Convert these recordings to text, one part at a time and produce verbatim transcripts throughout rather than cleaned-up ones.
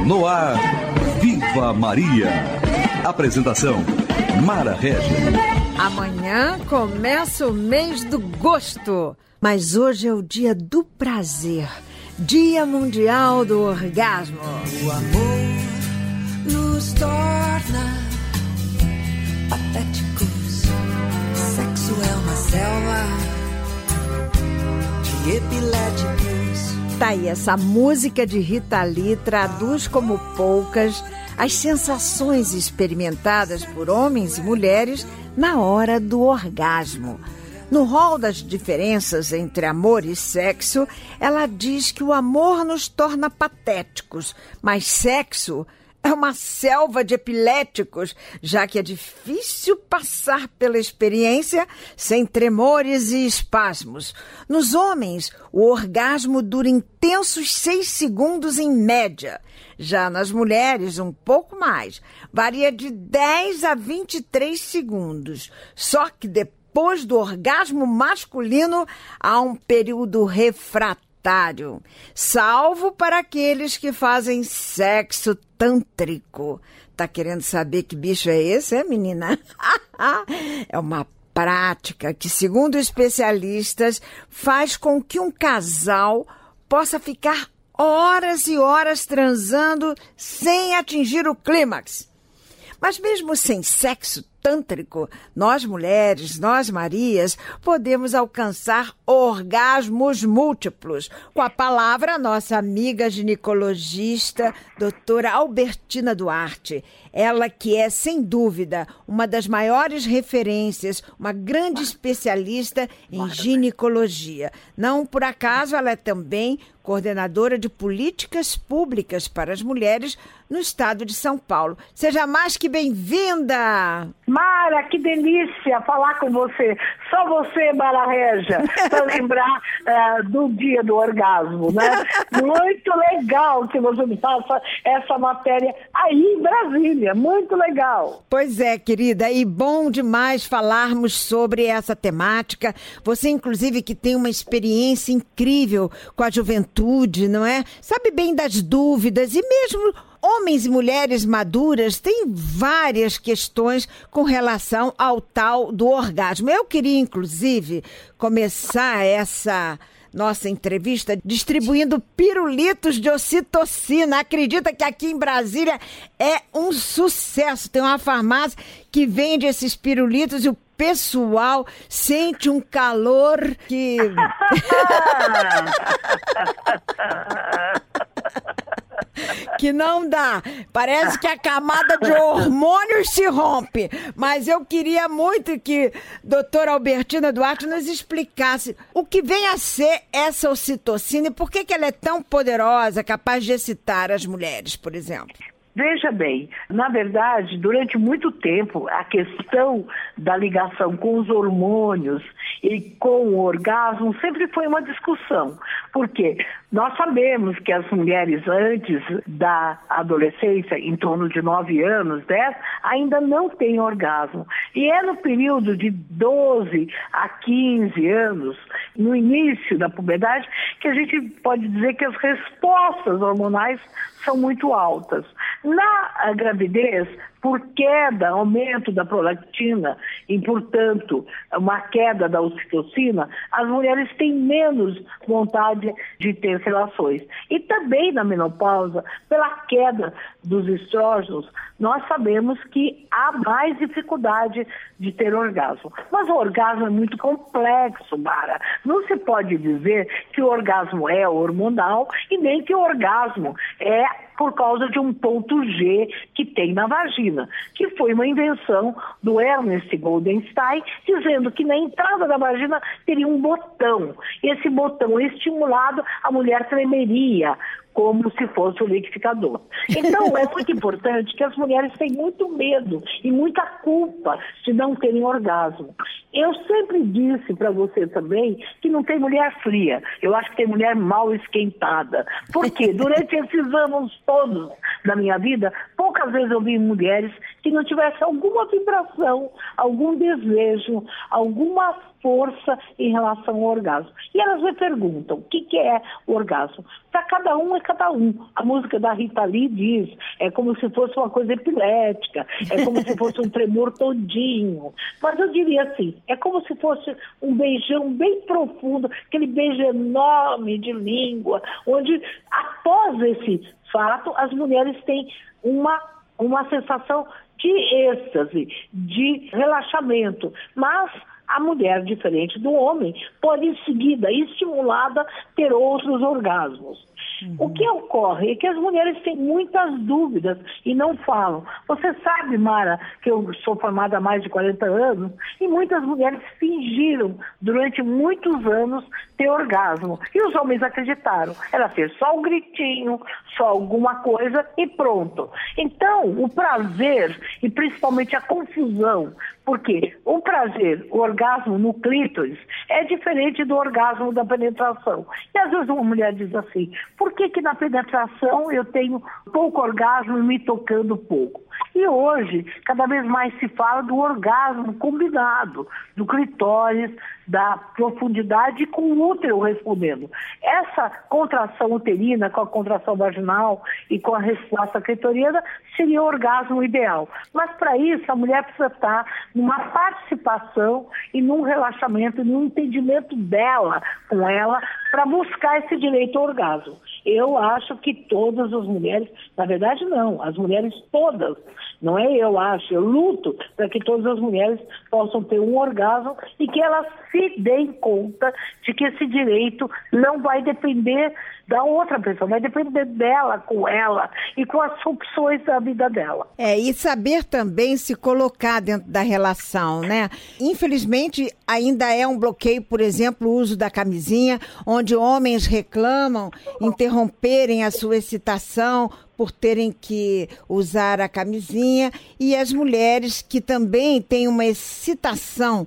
No ar, Viva Maria. Apresentação, Mara Régia. Amanhã começa o mês do gosto, mas hoje é o dia do prazer, Dia Mundial do Orgasmo. O amor nos torna patéticos, sexo é uma selva de epiléticos. Tá aí, essa música de Rita Lee traduz como poucas as sensações experimentadas por homens e mulheres na hora do orgasmo. No rol das diferenças entre amor e sexo, ela diz que o amor nos torna patéticos, mas sexo é uma selva de epiléticos, já que é difícil passar pela experiência sem tremores e espasmos. Nos homens, o orgasmo dura intensos seis segundos em média. Já nas mulheres, um pouco mais. Varia de dez a vinte e três segundos. Só que depois do orgasmo masculino, há um período refratário, salvo para aqueles que fazem sexo tântrico. Tá querendo saber que bicho é esse, é, menina? É uma prática que, segundo especialistas, faz com que um casal possa ficar horas e horas transando sem atingir o clímax. Mas mesmo sem sexo tântrico, nós mulheres, nós Marias, podemos alcançar orgasmos múltiplos. Com a palavra, nossa amiga ginecologista, doutora Albertina Duarte. Ela que é, sem dúvida, uma das maiores referências, uma grande especialista em ginecologia. Não por acaso, ela é também coordenadora de políticas públicas para as mulheres no estado de São Paulo. Seja mais que bem-vinda! Mara, que delícia falar com você. Só você, Mara Régia, para lembrar uh, do dia do orgasmo, né? Muito legal que você me faça essa matéria aí em Brasília. Muito legal. Pois é, querida, e bom demais falarmos sobre essa temática. Você, inclusive, que tem uma experiência incrível com a juventude, não é? Sabe bem das dúvidas e mesmo homens e mulheres maduras têm várias questões com relação ao tal do orgasmo. Eu queria, inclusive, começar essa nossa entrevista distribuindo pirulitos de ocitocina. Acredita que aqui em Brasília é um sucesso. Tem uma farmácia que vende esses pirulitos e o pessoal sente um calor que... que não dá. Parece que a camada de hormônios se rompe. Mas eu queria muito que a doutora Albertina Duarte nos explicasse o que vem a ser essa ocitocina e por que, que ela é tão poderosa, capaz de excitar as mulheres, por exemplo. Veja bem, na verdade, durante muito tempo, a questão da ligação com os hormônios e com o orgasmo sempre foi uma discussão. Por quê? Nós sabemos que as mulheres antes da adolescência, em torno de nove anos, dez, ainda não têm orgasmo. E é no período de doze a quinze anos, no início da puberdade, que a gente pode dizer que as respostas hormonais são muito altas. Na gravidez, por queda, aumento da prolactina e, portanto, uma queda da ocitocina, as mulheres têm menos vontade de ter relações. E também na menopausa, pela queda dos estrógenos, nós sabemos que há mais dificuldade de ter orgasmo. Mas o orgasmo é muito complexo, Mara. Não se pode dizer que o orgasmo é hormonal e nem que o orgasmo é por causa de um ponto G que tem na vagina, que foi uma invenção do Ernest Goldenstein, dizendo que na entrada da vagina teria um botão. Esse botão estimulado, a mulher tremeria, como se fosse o liquidificador. Então, é muito importante que as mulheres têm muito medo e muita culpa de não terem orgasmo. Eu sempre disse para você também que não tem mulher fria. Eu acho que tem mulher mal esquentada. Por quê? Durante esses anos todos da minha vida, poucas vezes eu vi mulheres que não tivessem alguma vibração, algum desejo, alguma força em relação ao orgasmo. E elas me perguntam, o que, que é o orgasmo? Para cada um é cada um. A música da Rita Lee diz, é como se fosse uma coisa epilética, é como se fosse um tremor todinho. Mas eu diria assim, é como se fosse um beijão bem profundo, aquele beijo enorme de língua, onde após esse fato, as mulheres têm uma, uma sensação de êxtase, de relaxamento. Mas a mulher, diferente do homem, pode em seguida, estimulada, ter outros orgasmos. Uhum. O que ocorre é que as mulheres têm muitas dúvidas e não falam. Você sabe, Mara, que eu sou formada há mais de quarenta anos e muitas mulheres fingiram durante muitos anos ter orgasmo. E os homens acreditaram. Era ter só um gritinho, só alguma coisa e pronto. Então, o prazer e principalmente a confusão, porque o prazer, o orgasmo no clítoris é diferente do orgasmo da penetração. E às vezes uma mulher diz assim, por que que na penetração eu tenho pouco orgasmo e me tocando pouco? E hoje, cada vez mais se fala do orgasmo combinado, do clitóris, da profundidade com o útero respondendo. Essa contração uterina com a contração vaginal e com a resposta clitoriana seria o orgasmo ideal. Mas para isso a mulher precisa estar numa participação e num relaxamento, num entendimento dela com ela para buscar esse direito ao orgasmo. Eu acho que todas as mulheres, na verdade não, as mulheres todas, não é eu acho, eu luto para que todas as mulheres possam ter um orgasmo e que elas se deem conta de que esse direito não vai depender da outra pessoa, vai depender dela, com ela e com as opções da vida dela. É, e saber também se colocar dentro da relação, né? Infelizmente, ainda é um bloqueio, por exemplo, o uso da camisinha, onde homens reclamam interromperem a sua excitação por terem que usar a camisinha, e as mulheres que também têm uma excitação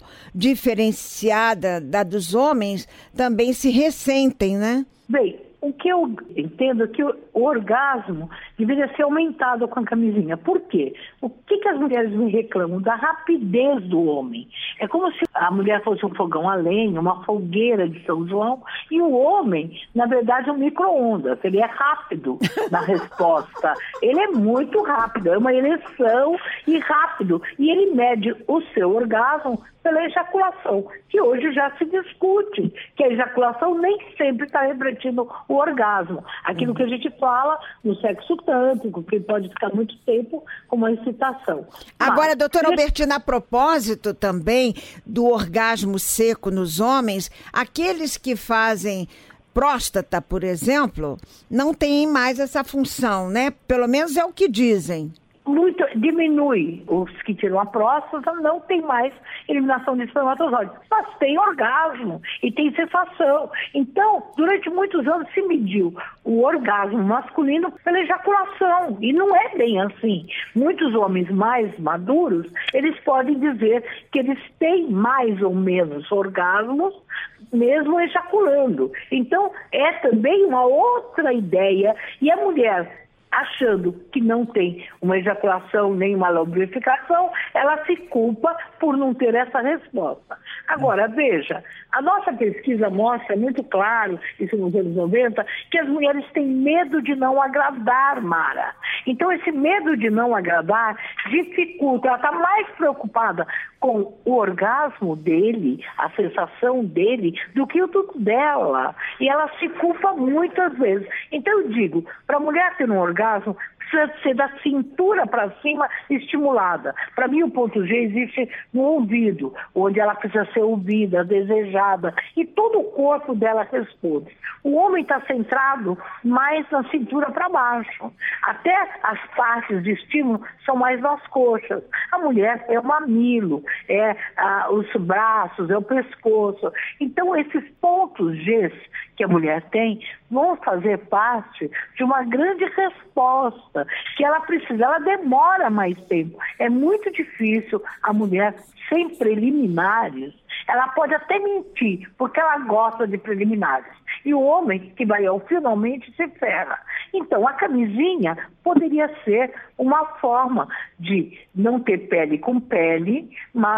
diferenciada da dos homens também se ressentem, né? Bem, o que eu entendo é que o orgasmo deveria ser aumentado com a camisinha. Por quê? O que, que as mulheres me reclamam? Da rapidez do homem. É como se a mulher fosse um fogão a lenha, uma fogueira de São João, e o homem, na verdade, é um micro-ondas. Ele é rápido na resposta. Ele é muito rápido, é uma ereção e rápido. E ele mede o seu orgasmo pela ejaculação, que hoje já se discute, que a ejaculação nem sempre está refletindo o orgasmo. Aquilo que a gente fala no sexo tântrico, que pode ficar muito tempo com uma excitação. Agora, Mas, doutora Albertina, a propósito também do orgasmo seco nos homens, aqueles que fazem próstata, por exemplo, não têm mais essa função, né? Pelo menos é o que dizem. Muito, diminui. Os que tiram a próstata não tem mais eliminação de espermatozoides, mas tem orgasmo e tem sensação. Então, durante muitos anos se mediu o orgasmo masculino pela ejaculação, e não é bem assim. Muitos homens mais maduros, eles podem dizer que eles têm mais ou menos orgasmos mesmo ejaculando. Então, é também uma outra ideia, e a mulher achando que não tem uma ejaculação nem uma lubrificação, ela se culpa por não ter essa resposta. Agora, veja, a nossa pesquisa mostra muito claro, isso nos anos noventa, que as mulheres têm medo de não agradar, Mara. Então, esse medo de não agradar dificulta, ela está mais preocupada com o orgasmo dele, a sensação dele, do que o tudo dela. E ela se culpa muitas vezes. Então, eu digo, para a mulher ter um orgasmo, precisa ser da cintura para cima estimulada. Para mim, o ponto G existe no ouvido, onde ela precisa ser ouvida, desejada, e todo o corpo dela responde. O homem está centrado mais na cintura para baixo. Até as partes de estímulo são mais nas coxas. A mulher é o mamilo, é ah, os braços, é o pescoço. Então, esses pontos G que a mulher tem vão fazer parte de uma grande resposta que ela precisa. Ela demora mais tempo. É muito difícil a mulher sem preliminares. Ela pode até mentir, porque ela gosta de preliminares. E o homem que vai ao finalmente se ferra. Então, a camisinha poderia ser uma forma de não ter pele com pele, mas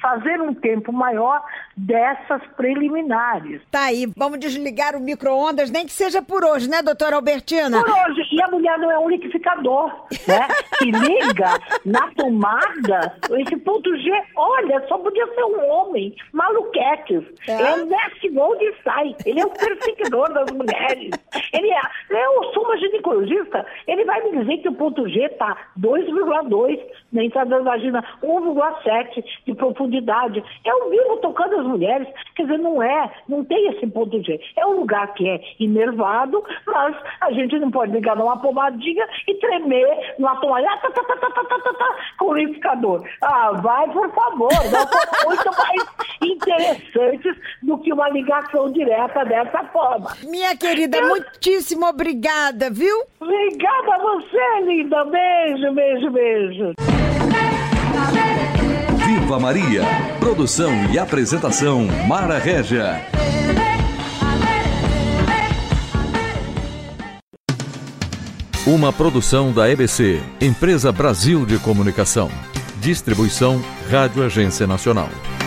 fazer um tempo maior dessas preliminares. Tá aí, vamos desligar o micro-ondas, nem que seja por hoje, né, doutora Albertina? Por hoje, e a mulher não é um liquidificador, né? Que liga na tomada, esse ponto G, olha, só podia ser um homem, maluquetes. É, é nesse onde sai, ele é o perseguidor das mulheres. Ele é, eu sou uma ginecologista, ele vai me dizer que o ponto G tá dois vírgula dois na entrada da vagina, um vírgula sete de profundidade. É o vivo tocando as mulheres, quer dizer, não é, não tem esse ponto G. É um lugar que é inervado, mas a gente não pode ligar numa pomadinha e tremer numa toalha tá, tá, tá, tá, tá, tá, tá, com o liquidificador. Ah, vai, por favor, não são muito mais interessantes do que uma ligação direta dessa forma. Minha querida, eu... muitíssimo obrigada, viu? Obrigada a você, linda. Beijo, beijo, beijo. Viva Maria. Produção e apresentação Mara Régia. Uma produção da E B C, Empresa Brasil de Comunicação. Distribuição Rádio Agência Nacional.